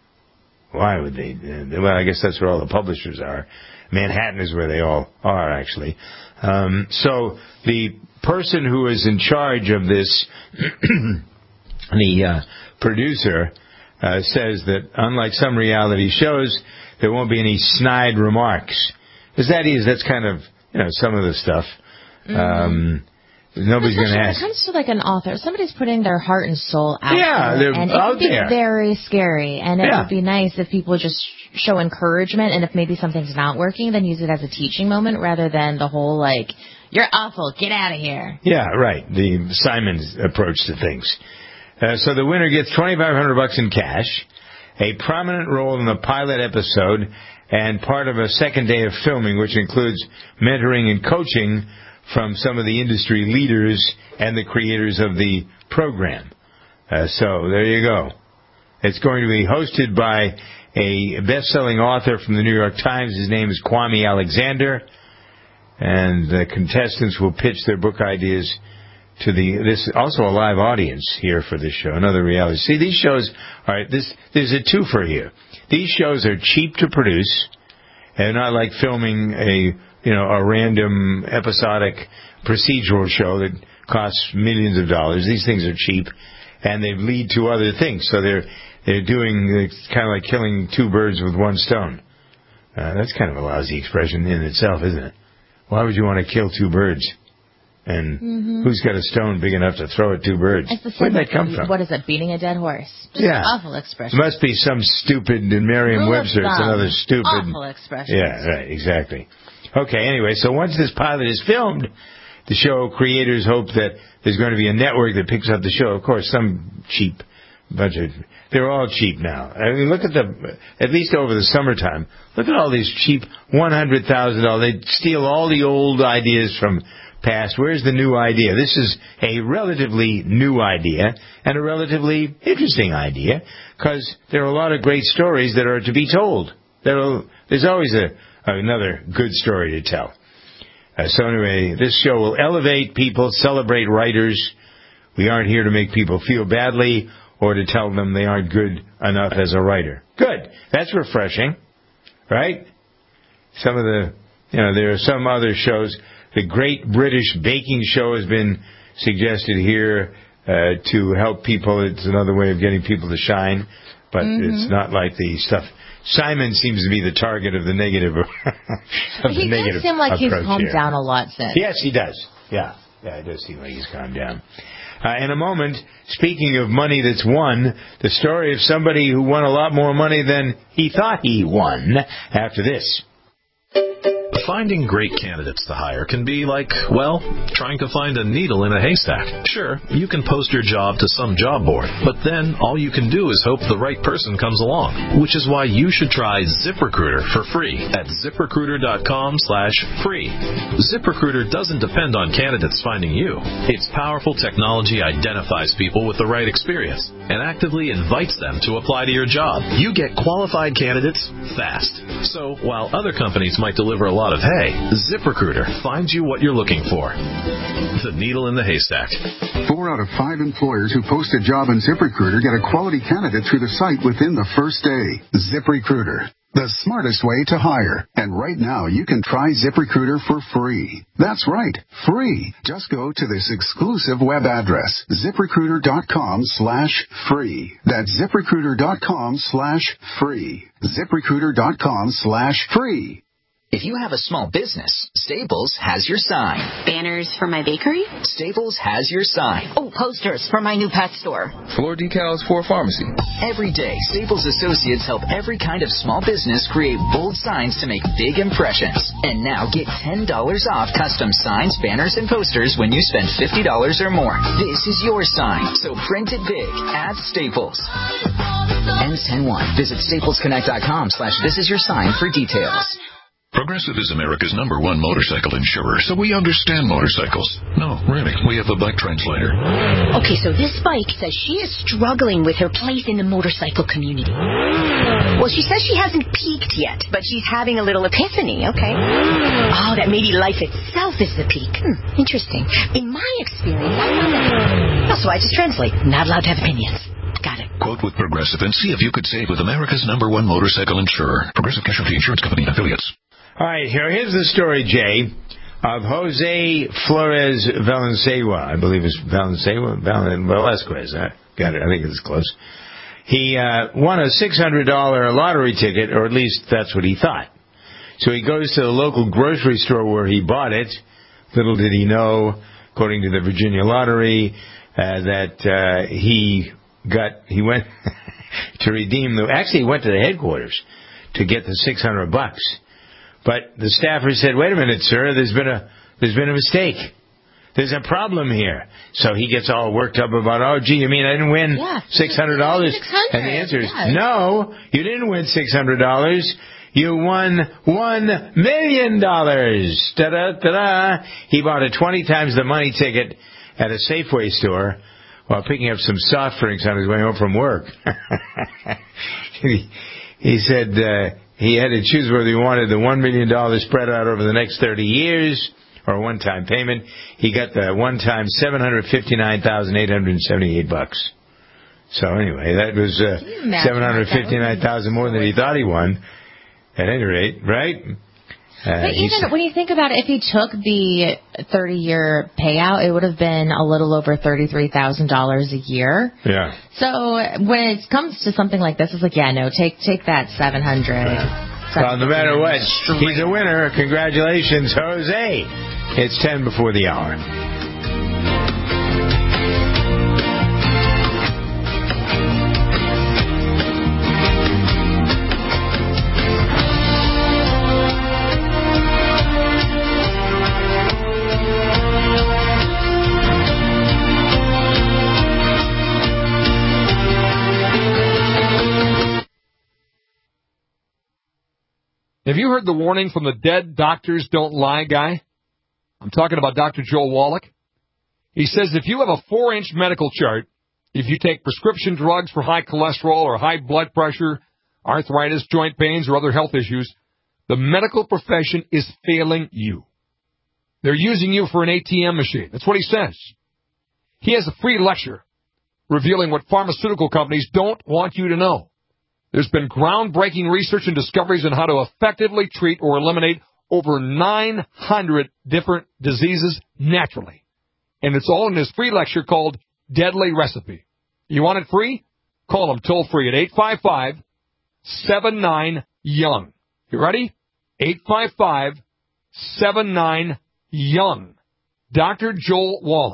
Why would they? Uh, well, I guess that's where all the publishers are. Manhattan is where they all are, actually. Um, so the person who is in charge of this, the uh, producer, uh, says that unlike some reality shows, there won't be any snide remarks. Because that is, that's kind of, you know, some of the stuff. Mm-hmm. Um, nobody's going to ask. When it comes to like an author, somebody's putting their heart and soul out yeah, there. They're and out it would be there. very scary. And it yeah. would be nice if people just show encouragement. And if maybe something's not working, then use it as a teaching moment rather than the whole, like, you're awful, get out of here. Yeah, right. The Simon's approach to things. Uh, so the winner gets twenty-five hundred bucks in cash, a prominent role in the pilot episode, and part of a second day of filming, which includes mentoring and coaching from some of the industry leaders and the creators of the program. Uh, so there you go. It's going to be hosted by a best-selling author from the New York Times. His name is Kwame Alexander. And the contestants will pitch their book ideas to the, this also a live audience here for this show, another reality. See, these shows, all right, this, there's a twofer here. These shows are cheap to produce, and not like filming a, you know, a random episodic procedural show that costs millions of dollars. These things are cheap, and they lead to other things. So they're they're doing, it's kind of like killing two birds with one stone. Uh, that's kind of a lousy expression in itself, isn't it? Why would you want to kill two birds? And mm-hmm. who's got a stone big enough to throw at two birds? Where did that come from? What is it, beating a dead horse? Just yeah. an awful expression. It must be some stupid in Merriam-Webster. It's another stupid... Awful expression. Yeah, right, exactly. Okay, anyway, so once this pilot is filmed, the show creators hope that there's going to be a network that picks up the show. Of course, some cheap bunch of... They're all cheap now. I mean, look at the... At least over the summertime, look at all these cheap one hundred thousand dollars. They steal all the old ideas from... past. Where's the new idea? This is a relatively new idea and a relatively interesting idea because there are a lot of great stories that are to be told. There'll, there's always a, another good story to tell. Uh, so anyway, this show will elevate people, celebrate writers. We aren't here to make people feel badly or to tell them they aren't good enough as a writer. Good. That's refreshing, right? Some of the, you know, there are some other shows. The Great British Baking Show has been suggested here uh, to help people. It's another way of getting people to shine, but mm-hmm. it's not like the stuff. Simon seems to be the target of the negative. of he the negative does seem like he's calmed here. down a lot since. Yes, he does. Yeah, yeah, it does seem like he's calmed down. Uh, in a moment, speaking of money that's won, the story of somebody who won a lot more money than he thought he won after this. Finding great candidates to hire can be like, well, trying to find a needle in a haystack. Sure, you can post your job to some job board, but then all you can do is hope the right person comes along, which is why you should try ZipRecruiter for free at ZipRecruiter.com slash free. ZipRecruiter doesn't depend on candidates finding you. Its powerful technology identifies people with the right experience and actively invites them to apply to your job. You get qualified candidates fast. So while other companies might deliver a lot of hay, ZipRecruiter finds you what you're looking for. The needle in the haystack. Four out of five employers who post a job on ZipRecruiter get a quality candidate through the site within the first day. ZipRecruiter, the smartest way to hire. And right now, you can try ZipRecruiter for free. That's right, free. Just go to this exclusive web address, ZipRecruiter.com slash free. That's ZipRecruiter.com slash free. ZipRecruiter.com slash free. If you have a small business, Staples has your sign. Banners for my bakery? Staples has your sign. Oh, posters for my new pet store. Floor decals for a pharmacy. Every day, Staples associates help every kind of small business create bold signs to make big impressions. And now get ten dollars off custom signs, banners, and posters when you spend fifty dollars or more. This is your sign, so print it big at Staples. Ends ten one. Visit staplesconnect.com slash this is your sign for details. Progressive is America's number one motorcycle insurer, so we understand motorcycles. No, really, we have a bike translator. Okay, so this bike says she is struggling with her place in the motorcycle community. Well, she says she hasn't peaked yet, but she's having a little epiphany, okay? Oh, that maybe life itself is the peak. Hmm, interesting. In my experience, I found that... Oh, so I just translate. Not allowed to have opinions. Got it. Quote with Progressive and see if you could save with America's number one motorcycle insurer. Progressive Casualty Insurance Company and Affiliates. All right, here, here's the story, Jay, of Jose Flores Valenzuela. I believe it's Valenzuela, Valen, Velasquez. I got it. I think it's close. He uh, won a six hundred dollars lottery ticket, or at least that's what he thought. So he goes to the local grocery store where he bought it. Little did he know, according to the Virginia Lottery, uh, that uh, he got he went to redeem the. Actually, he went to the headquarters to get the six hundred bucks. But the staffer said, wait a minute, sir, there's been a there's been a mistake. There's a problem here. So he gets all worked up about, oh, gee, you mean I didn't win yeah, six hundred dollars? six hundred dollars. And the answer is, yeah. no, you didn't win six hundred dollars. You won one million dollars. Da-da-da-da. He bought a twenty times the money ticket at a Safeway store while picking up some soft drinks on his way home from work. he, he said... Uh, He had to choose whether he wanted the one million dollars spread out over the next thirty years or a one-time payment. He got the one-time seven hundred fifty-nine thousand eight hundred seventy-eight bucks. So anyway, that was uh, seven hundred fifty-nine thousand more than he thought he won, at any rate, right? Uh, but even when you think about it, if he took the thirty-year payout, it would have been a little over thirty-three thousand dollars a year. Yeah. So when it comes to something like this, it's like, yeah, no, take take that seven hundred. Well, no matter what, he's a winner. Congratulations, Jose. It's ten before the hour. Have you heard the warning from the dead doctors don't lie guy? I'm talking about Doctor Joel Wallach. He says if you have a four-inch medical chart, if you take prescription drugs for high cholesterol or high blood pressure, arthritis, joint pains, or other health issues, the medical profession is failing you. They're using you for an A T M machine. That's what he says. He has a free lecture revealing what pharmaceutical companies don't want you to know. There's been groundbreaking research and discoveries on how to effectively treat or eliminate over nine hundred different diseases naturally. And it's all in this free lecture called Deadly Recipe. You want it free? Call them toll free at eight five five, seven nine, young. You ready? eight five five, seven nine, young. Doctor Joel Wallach.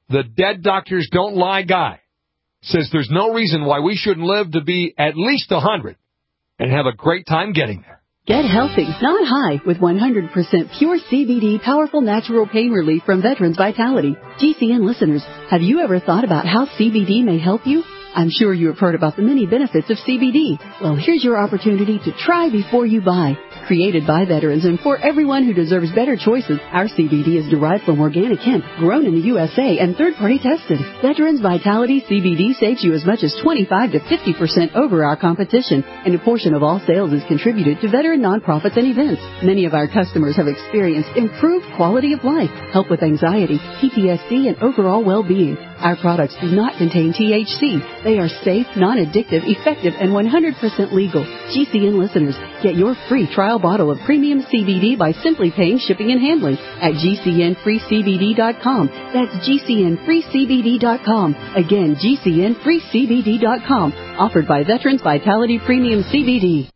the Dead Doctors Don't Lie guy, says there's no reason why we shouldn't live to be at least one hundred and have a great time getting there. Get healthy, not high, with one hundred percent pure C B D powerful natural pain relief from Veterans Vitality. G C N listeners, have you ever thought about how C B D may help you? I'm sure you have heard about the many benefits of C B D. Well, here's your opportunity to try before you buy. Created by veterans and for everyone who deserves better choices, our C B D is derived from organic hemp, grown in the U S A and third-party tested. Veterans Vitality C B D saves you as much as twenty-five to fifty percent over our competition, and a portion of all sales is contributed to veteran nonprofits and events. Many of our customers have experienced improved quality of life, help with anxiety, P T S D, and overall well-being. Our products do not contain T H C. They are safe, non-addictive, effective, and one hundred percent legal. G C N listeners, get your free trial bottle of premium C B D by simply paying shipping and handling at G C N free C B D dot com. That's G C N free C B D dot com. Again, G C N free C B D dot com. Offered by Veterans Vitality Premium C B D.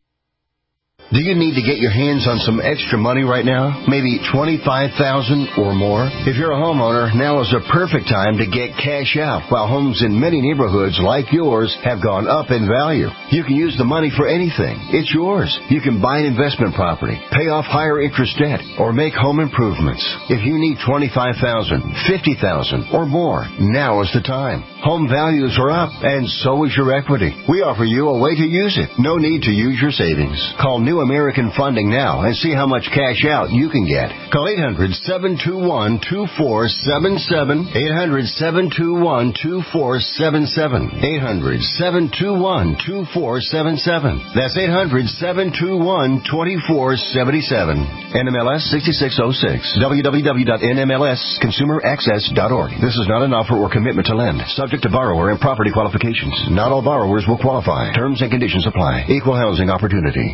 Do you need to get your hands on some extra money right now? Maybe twenty-five thousand dollars or more? If you're a homeowner, now is the perfect time to get cash out while homes in many neighborhoods like yours have gone up in value. You can use the money for anything. It's yours. You can buy an investment property, pay off higher interest debt, or make home improvements. If you need twenty-five thousand dollars, fifty thousand dollars, or more, now is the time. Home values are up, and so is your equity. We offer you a way to use it. No need to use your savings. Call New American Funding now and see how much cash out you can get. Call eight hundred, seven two one, two four seven seven, eight hundred, seven two one, two four seven seven, eight hundred, seven two one, two four seven seven. That's eight hundred, seven two one, two four seven seven. N M L S sixty-six oh six. w w w dot n m l s consumer access dot org. This is not an offer or commitment to lend. Subject to borrower and property qualifications. Not all borrowers will qualify. Terms and conditions apply. Equal housing opportunity.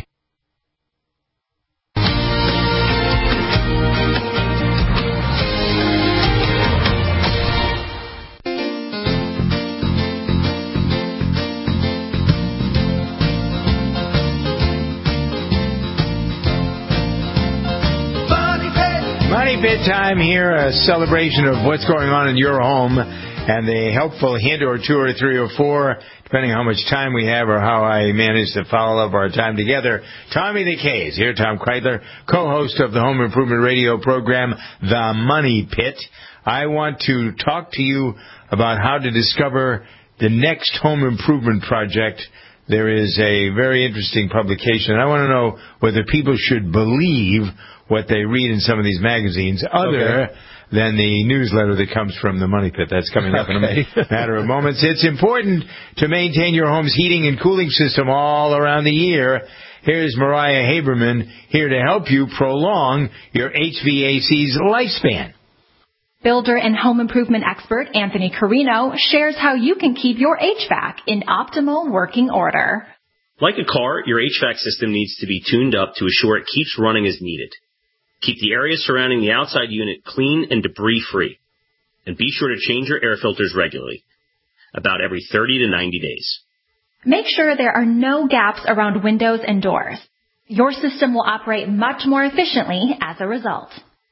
Money Pit time here, a celebration of what's going on in your home, and the helpful hint or two or three or four, depending on how much time we have or how I manage to follow up our time together. Tommy the K is here, Tom Kreitler, co-host of the Home Improvement Radio program, The Money Pit. I want to talk to you about how to discover the next home improvement project. There is a very interesting publication. I want to know whether people should believe what they read in some of these magazines other okay. than the newsletter that comes from the Money Pit. That's coming up okay. in a matter of moments. It's important to maintain your home's heating and cooling system all around the year. Here's Mariah Haberman here to help you prolong your H V A C's lifespan. Builder and home improvement expert Anthony Carino shares how you can keep your H V A C in optimal working order. Like a car, your H V A C system needs to be tuned up to assure it keeps running as needed. Keep the area surrounding the outside unit clean and debris-free. And be sure to change your air filters regularly, about every thirty to ninety days. Make sure there are no gaps around windows and doors. Your system will operate much more efficiently as a result.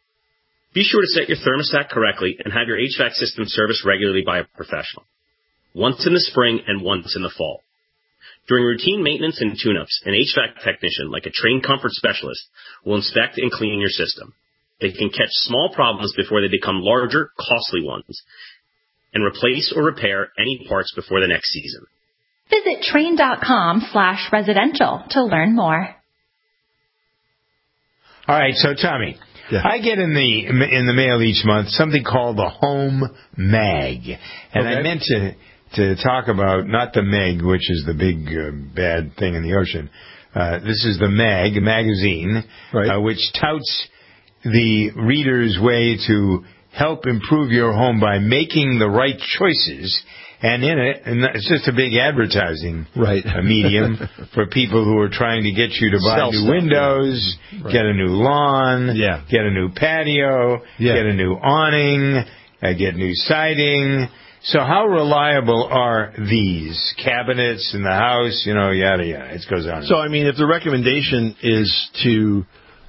Be sure to set your thermostat correctly and have your H V A C system serviced regularly by a professional, once in the spring and once in the fall. During routine maintenance and tune-ups, an H V A C technician, like a trained comfort specialist, will inspect and clean your system. They can catch small problems before they become larger, costly ones, and replace or repair any parts before the next season. Visit train.com slash residential to learn more. All right, so Tommy, yeah. I get in the in the mail each month something called the Home Mag, and okay. I meant to to talk about not the Meg, which is the big uh, bad thing in the ocean. Uh, this is the Mag magazine, right. uh, which touts the reader's way to help improve your home by making the right choices. And in it, and it's just a big advertising right. medium for people who are trying to get you to buy Sell new stuff, windows, yeah. right. get a new lawn, yeah. get a new patio, yeah. get a new awning, uh, get new siding. So how reliable are these cabinets in the house? You know, yada, yada. It goes on. So, I mean, if the recommendation is to, you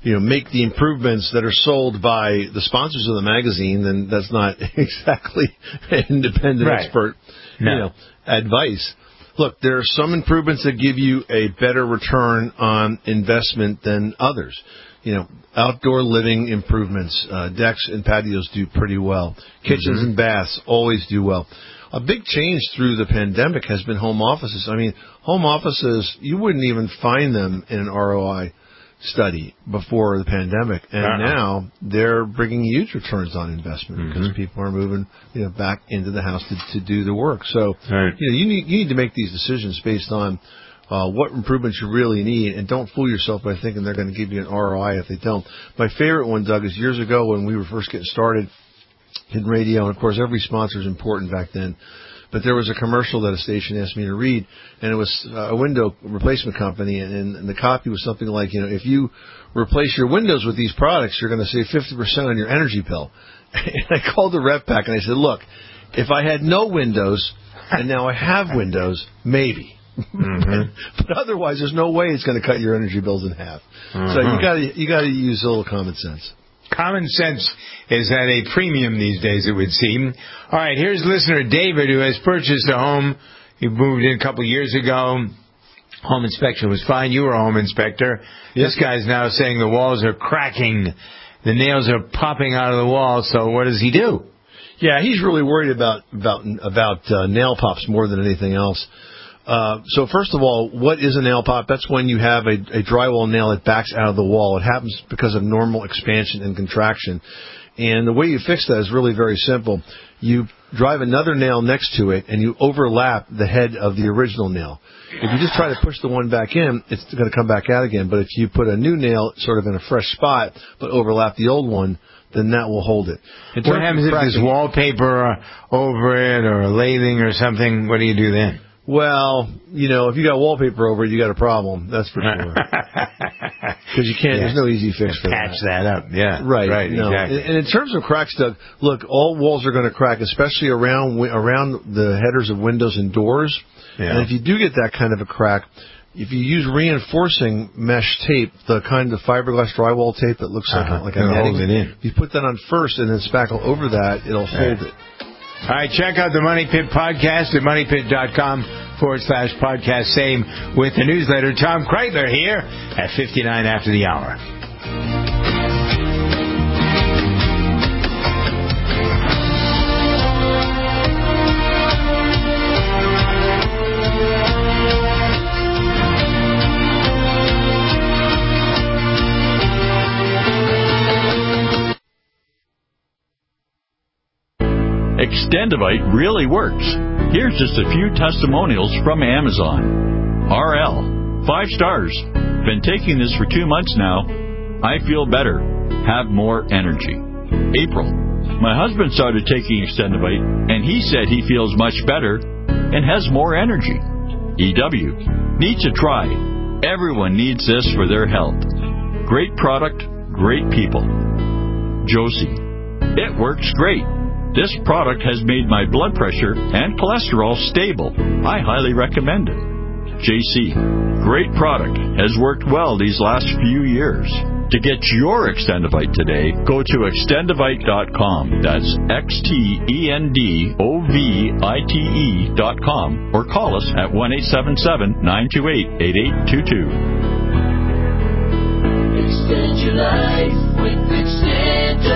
you know, make the improvements that are sold by the sponsors of the magazine, then that's not exactly independent right. expert, no. you know, advice. Look, there are some improvements that give you a better return on investment than others. You know, outdoor living improvements, uh, decks and patios do pretty well. Kitchens mm-hmm. and baths always do well. A big change through the pandemic has been home offices. I mean, home offices, you wouldn't even find them in an R O I study before the pandemic, and uh-huh. now they're bringing huge returns on investment mm-hmm. because people are moving, you know, back into the house to, to do the work. So, right. you know, you need you need to make these decisions based on uh, what improvements you really need, and don't fool yourself by thinking they're going to give you an R O I if they don't. My favorite one, Doug, is years ago when we were first getting started in radio, and of course every sponsor is important back then. But there was a commercial that a station asked me to read, and it was a window replacement company, and, and the copy was something like, you know, if you replace your windows with these products, you're going to save fifty percent on your energy bill. And I called the rep back, and I said, look, if I had no windows, and now I have windows, maybe. Mm-hmm. But otherwise, there's no way it's going to cut your energy bills in half. Mm-hmm. So you got to you got to use a little common sense. Common sense is at a premium these days, it would seem. All right, here's listener David, who has purchased a home. He moved in a couple of years ago. Home inspection was fine. You were a home inspector. Yes. This guy's now saying the walls are cracking. The nails are popping out of the wall. So what does he do? Yeah, he's really worried about about about uh, nail pops more than anything else. Uh, so first of all, what is a nail pop? That's when you have a, a drywall nail that backs out of the wall. It happens because of normal expansion and contraction. And the way you fix that is really very simple. You drive another nail next to it, and you overlap the head of the original nail. If you just try to push the one back in, it's going to come back out again. But if you put a new nail sort of in a fresh spot, but overlap the old one, then that will hold it. What happens if there's wallpaper over it or a lathing or something? What do you do then? Well, you know, if you got wallpaper over it, you got a problem. That's for sure. Because you can't. Yes. There's no easy fix for Patch that. that up. Yeah. Right. Right. No. Exactly. And in terms of cracks, Doug, look, all walls are going to crack, especially around around the headers of windows and doors. Yeah. And if you do get that kind of a crack, if you use reinforcing mesh tape, the kind of fiberglass drywall tape that looks like, uh-huh. like a netting, it in. If you put that on first and then spackle over that, it'll hold right. it. All right, check out the Money Pit podcast at money pit dot com forward slash podcast. Same with the newsletter. Tom Kreitler here at fifty-nine after the hour. Extendivite really works. Here's just a few testimonials from Amazon. R L, five stars. Been taking this for two months now. I feel better. Have more energy. April, my husband started taking Extendivite, and he said he feels much better and has more energy. E W, need to try. Everyone needs this for their health. Great product, great people. Josie, it works great. This product has made my blood pressure and cholesterol stable. I highly recommend it. J C, great product. Has worked well these last few years. To get your Extendivite today, go to extendivite dot com. That's X T E N D O V I T E dot com. Or call us at one eight seven seven, nine two eight, eight eight two two. Extend your life with Extendivite.